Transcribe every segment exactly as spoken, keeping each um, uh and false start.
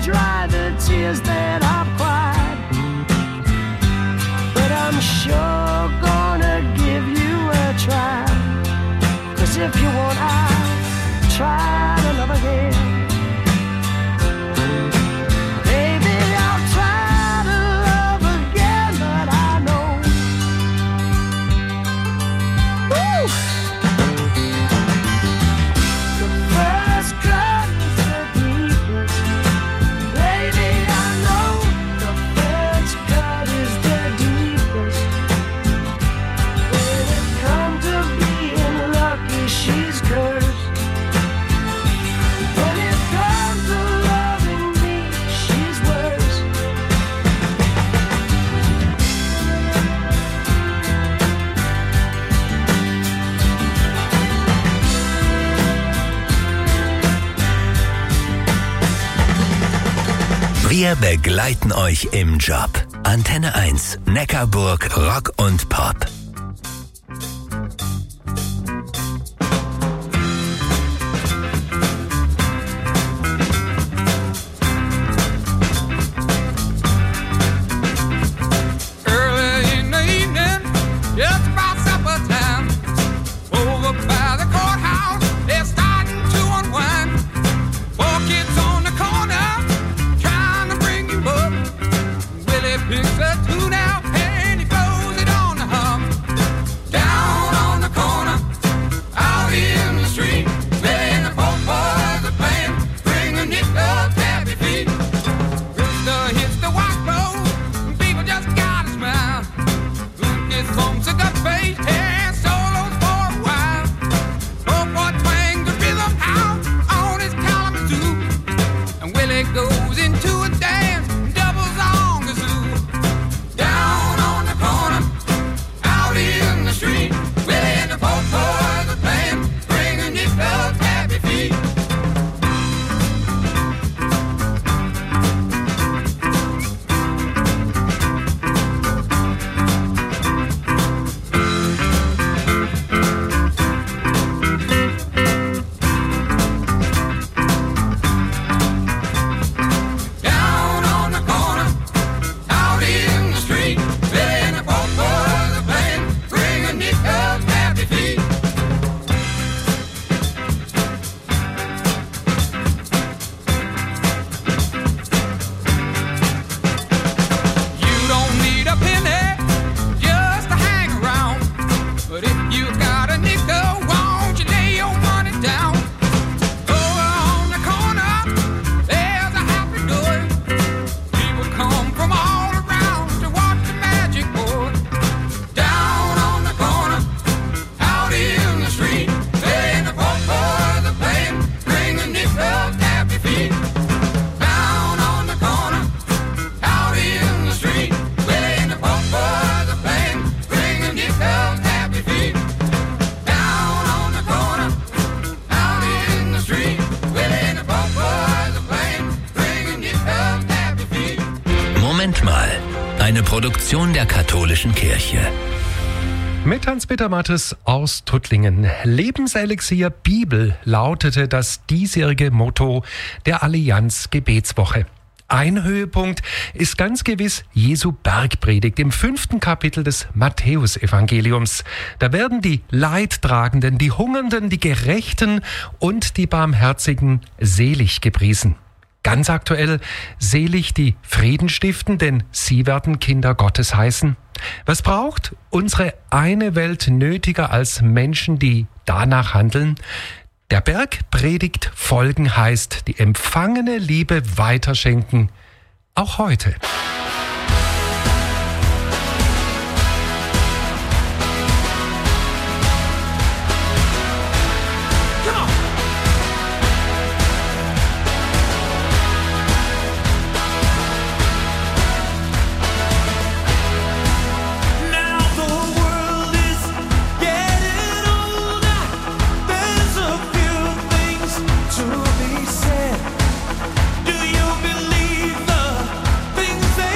dry the tears that I've cried. But I'm sure gonna give you a try. 'Cause if you want, I'll try to love again. Wir begleiten euch im Job. Antenne eins, Neckarburg, Rock und Pop. Picks a tune out and he blows it on the hum. Eine Produktion der katholischen Kirche. Mit Hans-Peter Mattes aus Tuttlingen. Lebenselixier Bibel lautete das diesjährige Motto der Allianz Gebetswoche. Ein Höhepunkt ist ganz gewiss Jesu Bergpredigt im fünften Kapitel des Matthäusevangeliums. Da werden die Leidtragenden, die Hungernden, die Gerechten und die Barmherzigen selig gepriesen. Ganz aktuell, selig die Frieden stiften, denn sie werden Kinder Gottes heißen. Was braucht unsere eine Welt nötiger als Menschen, die danach handeln? Der Bergpredigt folgen heißt, die empfangene Liebe weiterschenken, auch heute. To be said, do you believe the things they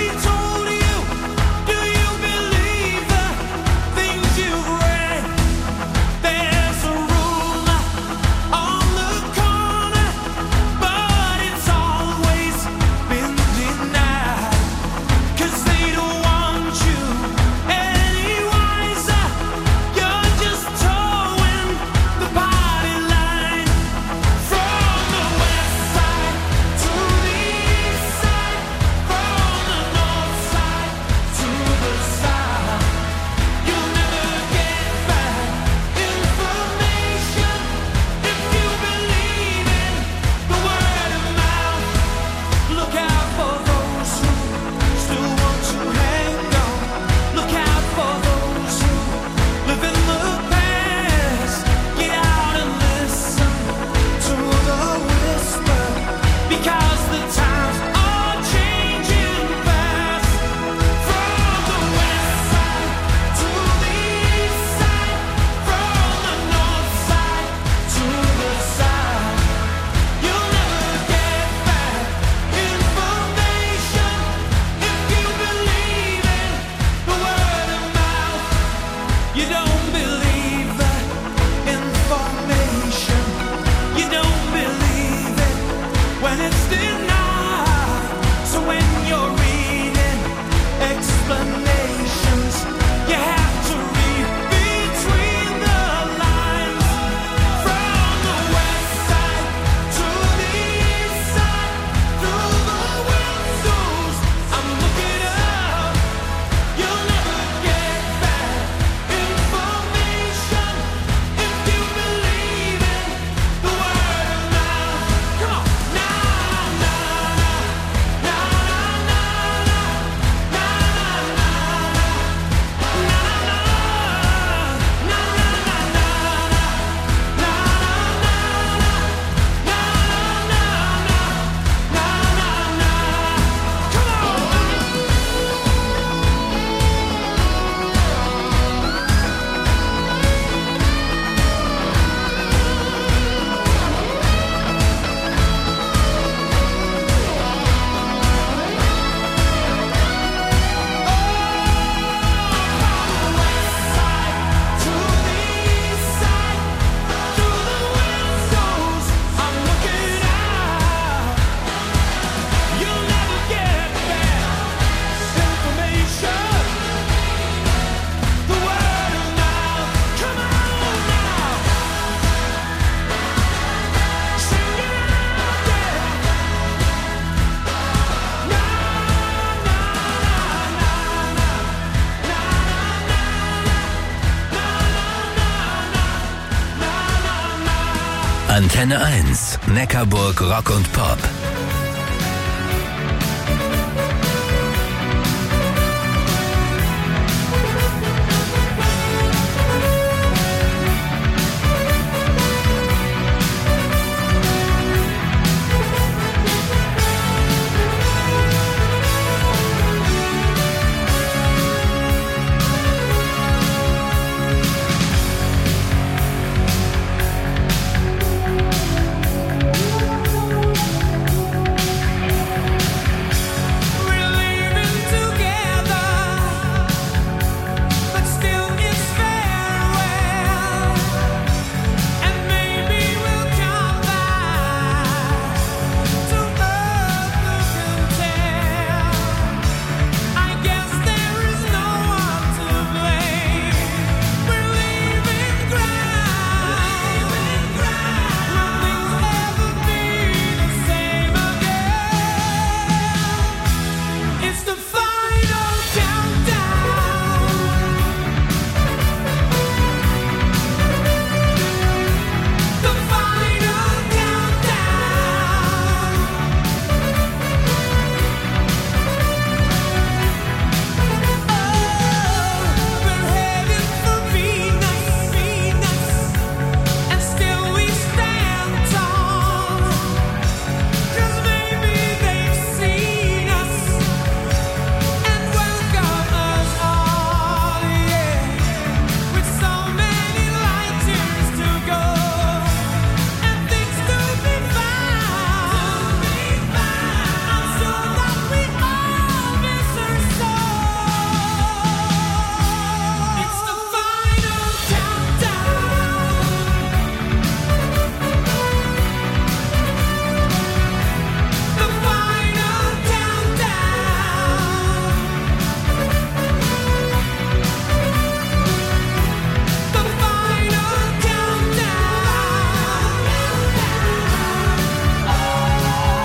Antenne eins, Neckarburg Rock und Pop.